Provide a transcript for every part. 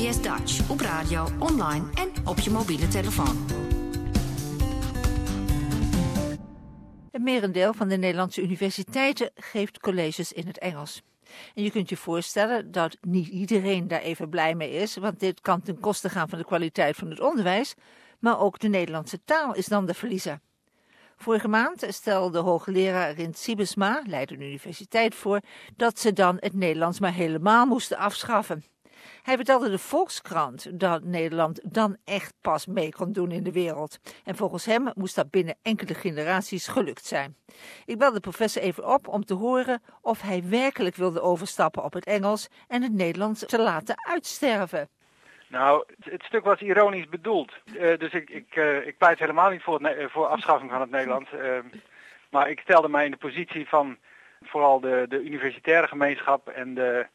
SBS Dutch op radio, online en op je mobiele telefoon. Het merendeel van de Nederlandse universiteiten geeft colleges in het Engels. En je kunt je voorstellen dat niet iedereen daar even blij mee is, want dit kan ten koste gaan van de kwaliteit van het onderwijs, maar ook de Nederlandse taal is dan de verliezer. Vorige maand stelde hoogleraar Rint Siebesma, Leiden Universiteit, voor dat ze dan het Nederlands maar helemaal moesten afschaffen. Hij vertelde de Volkskrant dat Nederland dan echt pas mee kon doen in de wereld. En volgens hem moest dat binnen enkele generaties gelukt zijn. Ik belde de professor even op om te horen of hij werkelijk wilde overstappen op het Engels en het Nederlands te laten uitsterven. Nou, het stuk was ironisch bedoeld. Dus ik pleit helemaal niet voor afschaffing van het Nederlands. Maar ik stelde mij in de positie van vooral de universitaire gemeenschap en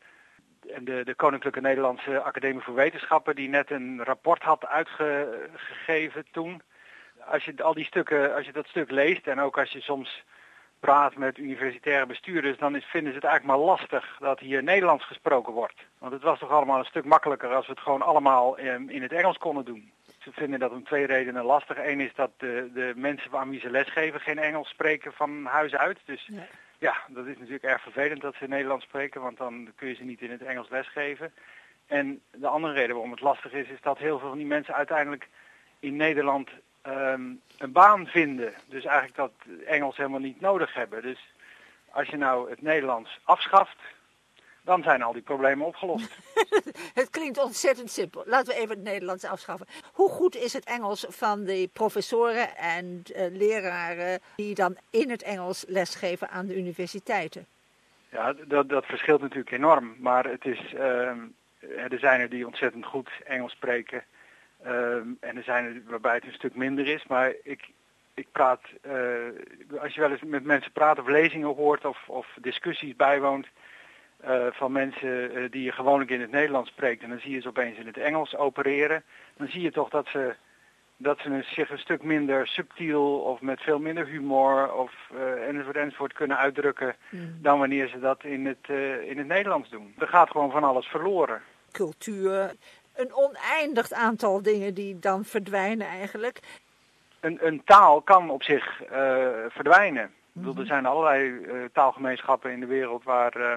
de Koninklijke Nederlandse Academie voor Wetenschappen, die net een rapport had uitgegeven toen. Als je dat stuk leest en ook als je soms praat met universitaire bestuurders, dan vinden ze het eigenlijk maar lastig dat hier Nederlands gesproken wordt. Want het was toch allemaal een stuk makkelijker als we het gewoon allemaal in het Engels konden doen. Ze vinden dat om twee redenen lastig. Eén is dat de mensen aan wie ze lesgeven geen Engels spreken van huis uit. Dus ja, dat is natuurlijk erg vervelend dat ze Nederlands spreken, want dan kun je ze niet in het Engels lesgeven. En de andere reden waarom het lastig is dat heel veel van die mensen uiteindelijk in Nederland een baan vinden. Dus eigenlijk dat Engels helemaal niet nodig hebben. Dus als je nou het Nederlands afschaft, dan zijn al die problemen opgelost. Het klinkt ontzettend simpel. Laten we even het Nederlands afschaffen. Hoe goed is het Engels van de professoren en leraren die dan in het Engels lesgeven aan de universiteiten? Ja, dat verschilt natuurlijk enorm. Maar het is, er zijn er die ontzettend goed Engels spreken. En er zijn er waarbij het een stuk minder is. Maar ik praat, als je wel eens met mensen praat of lezingen hoort of discussies bijwoont van mensen die je gewoonlijk in het Nederlands spreekt en dan zie je ze opeens in het Engels opereren, dan zie je toch dat ze zich een stuk minder subtiel of met veel minder humor of enzovoort kunnen uitdrukken dan wanneer ze dat in het Nederlands doen. Er gaat gewoon van alles verloren. Cultuur, een oneindig aantal dingen die dan verdwijnen eigenlijk. Een taal kan op zich verdwijnen. Ik bedoel, er zijn allerlei taalgemeenschappen in de wereld waar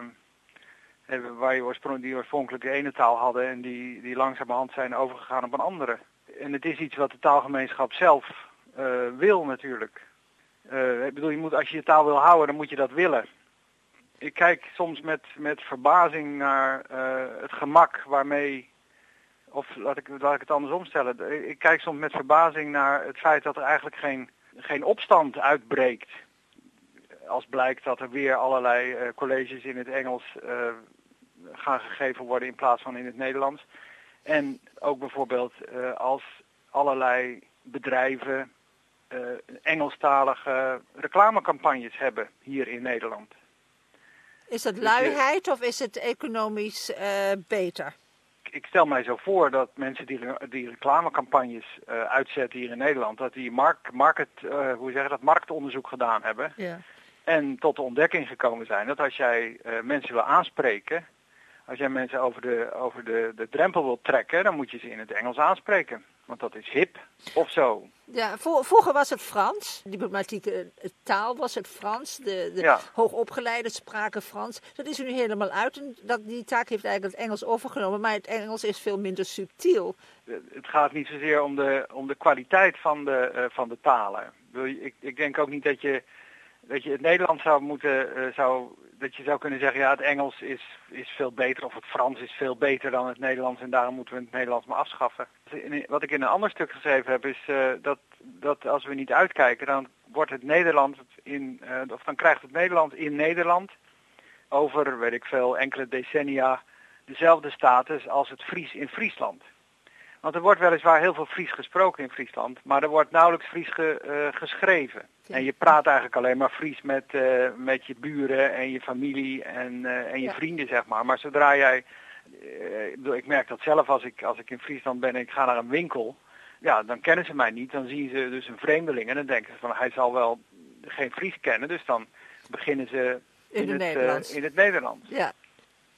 die oorspronkelijk de ene taal hadden en die langzamerhand zijn overgegaan op een andere. En het is iets wat de taalgemeenschap zelf wil natuurlijk. Ik bedoel, als je je taal wil houden, dan moet je dat willen. Ik kijk soms met verbazing naar het gemak waarmee, of laat ik het andersom stellen. Ik kijk soms met verbazing naar het feit dat er eigenlijk geen opstand uitbreekt. Als blijkt dat er weer allerlei colleges in het Engels gaan gegeven worden in plaats van in het Nederlands. En ook bijvoorbeeld als allerlei bedrijven Engelstalige reclamecampagnes hebben hier in Nederland. Is dat luiheid of is het economisch beter? Ik stel mij zo voor dat mensen die reclamecampagnes uitzetten hier in Nederland, dat die marktonderzoek gedaan hebben. Ja. En tot de ontdekking gekomen zijn dat als jij mensen wil aanspreken, als jij mensen over de drempel wilt trekken, dan moet je ze in het Engels aanspreken. Want dat is hip of zo. Ja, vroeger was het Frans. Diplomatieke taal was het Frans. De hoogopgeleiden spraken Frans. Dat is er nu helemaal uit. En die taak heeft eigenlijk het Engels overgenomen. Maar het Engels is veel minder subtiel. Het gaat niet zozeer om de kwaliteit van de talen. Ik denk ook niet dat je het Nederlands dat je zou kunnen zeggen, ja, het Engels is veel beter of het Frans is veel beter dan het Nederlands en daarom moeten we het Nederlands maar afschaffen. Wat ik in een ander stuk geschreven heb is dat als we niet uitkijken, dan wordt het Nederland dan krijgt het Nederland in Nederland over, weet ik veel, enkele decennia dezelfde status als het Fries in Friesland. Want er wordt weliswaar heel veel Fries gesproken in Friesland, maar er wordt nauwelijks Fries geschreven. Ja. En je praat eigenlijk alleen maar Fries met je buren en je familie en je vrienden, zeg maar. Maar zodra jij, ik merk dat zelf als ik in Friesland ben en ik ga naar een winkel, ja, dan kennen ze mij niet. Dan zien ze dus een vreemdeling en dan denken ze van hij zal wel geen Fries kennen. Dus dan beginnen ze in het Nederlands. Ja.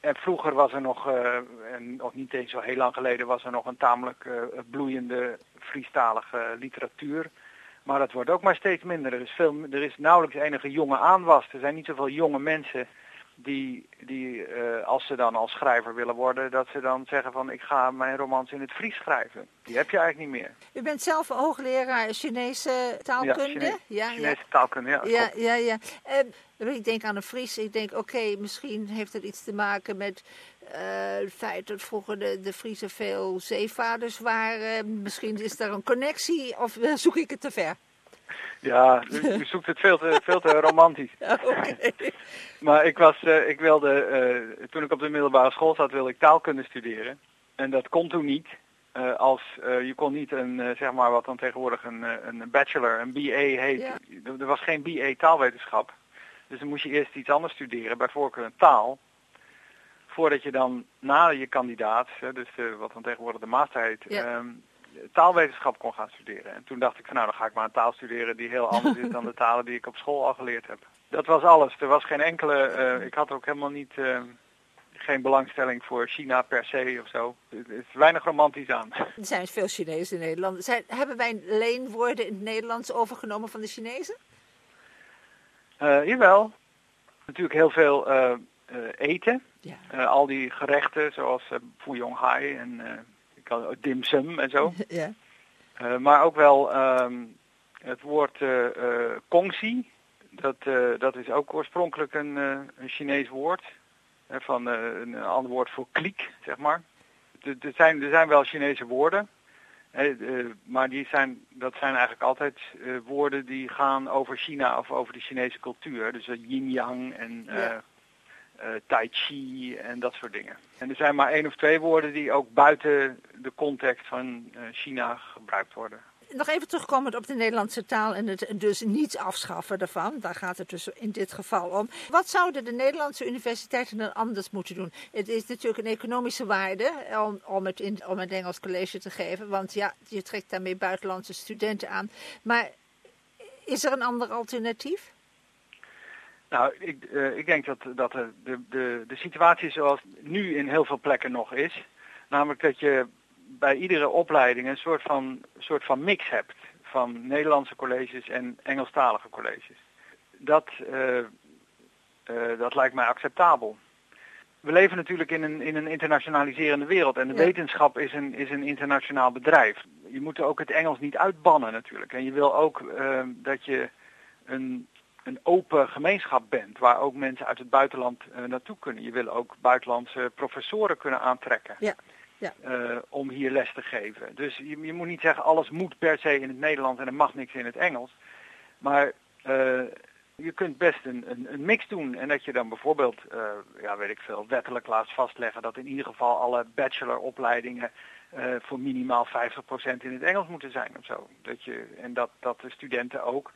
En vroeger was er nog, en nog niet eens zo heel lang geleden, was er nog een tamelijk bloeiende Friestalige literatuur. Maar dat wordt ook maar steeds minder. Er is nauwelijks enige jonge aanwas. Er zijn niet zoveel jonge mensen die als ze dan als schrijver willen worden, dat ze dan zeggen van ik ga mijn romans in het Fries schrijven. Die heb je eigenlijk niet meer. U bent zelf hoogleraar Chinese taalkunde? Chinese taalkunde, ja. Ja. Ik denk aan een Fries. Ik denk, oké, misschien heeft het iets te maken met het feit dat vroeger de Friesen veel zeevaarders waren. Misschien is daar een connectie, of zoek ik het te ver? Ja, u zoekt het veel te romantisch. Okay. Maar ik wilde, toen ik op de middelbare school zat, wilde ik taalkunde studeren. En dat kon toen niet. Je kon niet zeg maar wat dan tegenwoordig een bachelor, een BA heet. Ja. Er was geen BA taalwetenschap. Dus dan moest je eerst iets anders studeren, bij voorkeur een taal. Voordat je dan na je kandidaat, dus wat dan tegenwoordig de master heet, taalwetenschap kon gaan studeren. En toen dacht ik van nou, dan ga ik maar een taal studeren die heel anders is dan de talen die ik op school al geleerd heb. Dat was alles. Er was geen enkele, ik had ook helemaal niet, geen belangstelling voor China per se of zo. Er is weinig romantisch aan. Er zijn veel Chinezen in Nederland. Hebben wij leenwoorden in het Nederlands overgenomen van de Chinezen? Jawel. Natuurlijk heel veel eten. Ja. Al die gerechten zoals Fuyong Hai en dim sum en zo. Ja. Maar ook wel het woord kongsi. Dat is ook oorspronkelijk een Chinees woord. Van een ander woord voor kliek, zeg maar. Er zijn wel Chinese woorden. Maar dat zijn eigenlijk altijd woorden die gaan over China of over de Chinese cultuur. Dus yin-yang en tai chi en dat soort dingen. En er zijn maar 1 of 2 woorden die ook buiten de context van China gebruikt worden. Nog even terugkomend op de Nederlandse taal en het dus niet afschaffen daarvan. Daar gaat het dus in dit geval om. Wat zouden de Nederlandse universiteiten dan anders moeten doen? Het is natuurlijk een economische waarde om het Engels college te geven. Want ja, je trekt daarmee buitenlandse studenten aan. Maar is er een ander alternatief? Nou, ik denk dat de situatie zoals nu in heel veel plekken nog is. Namelijk dat je bij iedere opleiding een soort van mix hebt van Nederlandse colleges en Engelstalige colleges. Dat lijkt mij acceptabel. We leven natuurlijk in een internationaliserende wereld en de wetenschap is een internationaal bedrijf. Je moet ook het Engels niet uitbannen natuurlijk. En je wil ook dat je een open gemeenschap bent waar ook mensen uit het buitenland naartoe kunnen. Je wil ook buitenlandse professoren kunnen aantrekken. Ja. Ja. Om hier les te geven. Dus je moet niet zeggen alles moet per se in het Nederlands en er mag niks in het Engels. Maar je kunt best een mix doen. En dat je dan bijvoorbeeld, wettelijk laat vastleggen dat in ieder geval alle bacheloropleidingen voor minimaal 50% in het Engels moeten zijn of zo. Dat de studenten ook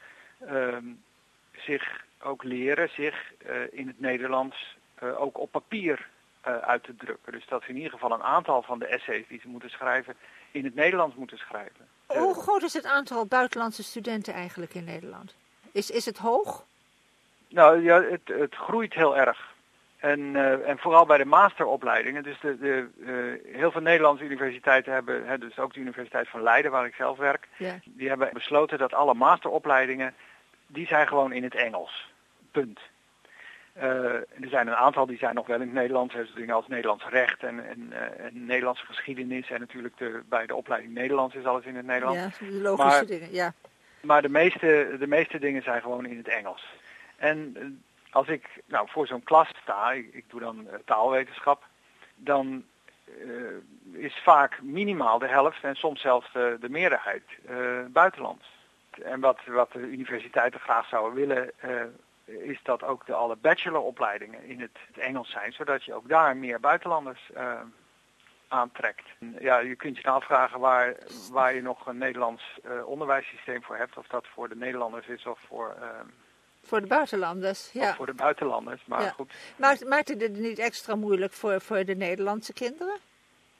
zich ook leren zich in het Nederlands ook op papier uit te drukken. Dus dat ze in ieder geval een aantal van de essays die ze moeten schrijven in het Nederlands moeten schrijven. Hoe groot is het aantal buitenlandse studenten eigenlijk in Nederland? Is het hoog? Nou ja, het groeit heel erg. En vooral bij de masteropleidingen. Dus heel veel Nederlandse universiteiten hebben, dus ook de Universiteit van Leiden waar ik zelf werk, die hebben besloten dat alle masteropleidingen, die zijn gewoon in het Engels. Punt. Er zijn een aantal die zijn nog wel in het Nederlands, dus dingen als Nederlands recht en Nederlandse geschiedenis en natuurlijk bij de opleiding Nederlands is alles in het Nederlands. Ja, de logische dingen, ja. Maar de meeste dingen zijn gewoon in het Engels. En als ik voor zo'n klas sta, ik doe dan taalwetenschap, dan is vaak minimaal de helft en soms zelfs de meerderheid buitenlands. En wat de universiteiten graag zouden willen, is dat ook alle bacheloropleidingen in het Engels zijn, zodat je ook daar meer buitenlanders aantrekt. Ja, je kunt je afvragen waar je nog een Nederlands onderwijssysteem voor hebt, of dat voor de Nederlanders is of voor de buitenlanders, ja. Of voor de buitenlanders, maar goed. Maakt het niet extra moeilijk voor de Nederlandse kinderen?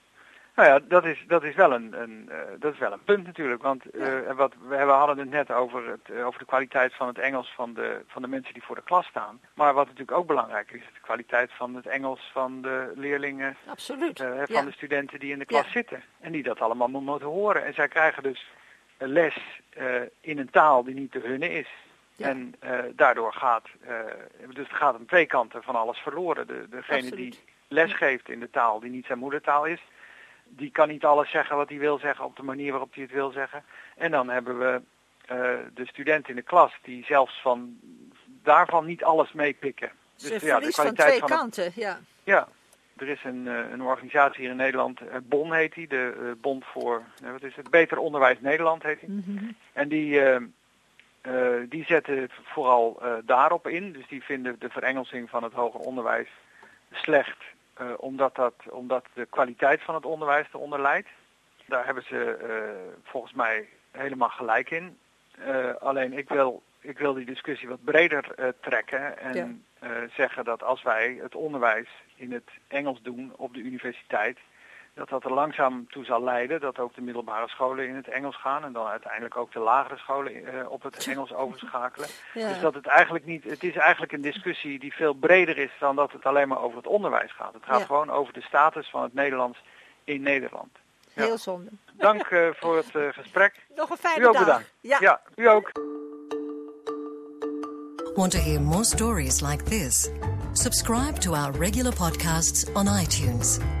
Nou ja, dat is wel een punt natuurlijk. Want we hadden het net over de kwaliteit van het Engels van de mensen die voor de klas staan. Maar wat natuurlijk ook belangrijk is de kwaliteit van het Engels van de leerlingen. Absoluut. Van de studenten die in de klas zitten. En die dat allemaal moeten horen. En zij krijgen dus les in een taal die niet de hunne is. Ja. En daardoor gaat aan twee kanten van alles verloren. Degene die les geeft in de taal die niet zijn moedertaal is, die kan niet alles zeggen wat hij wil zeggen op de manier waarop hij het wil zeggen. En dan hebben we de studenten in de klas die zelfs daarvan niet alles meepikken. Dus de kwaliteit van twee kanten, Ja, er is een organisatie hier in Nederland, BON heet die, de Bond voor, Beter Onderwijs Nederland heet die. Mm-hmm. En die zetten vooral daarop in. Dus die vinden de verengelsing van het hoger onderwijs slecht, omdat de kwaliteit van het onderwijs eronder lijdt. Daar hebben ze volgens mij helemaal gelijk in. Alleen ik wil die discussie wat breder trekken en zeggen dat als wij het onderwijs in het Engels doen op de universiteit, dat er langzaam toe zal leiden dat ook de middelbare scholen in het Engels gaan en dan uiteindelijk ook de lagere scholen op het Engels overschakelen. Ja. Dus dat het is eigenlijk een discussie die veel breder is dan dat het alleen maar over het onderwijs gaat. Het gaat gewoon over de status van het Nederlands in Nederland. Ja. Heel zonde. Dank voor het gesprek. Nog een fijne dag. U ook dag. Bedankt. Ja, u ook. Want to hear more stories like this? Subscribe to our regular podcasts on iTunes.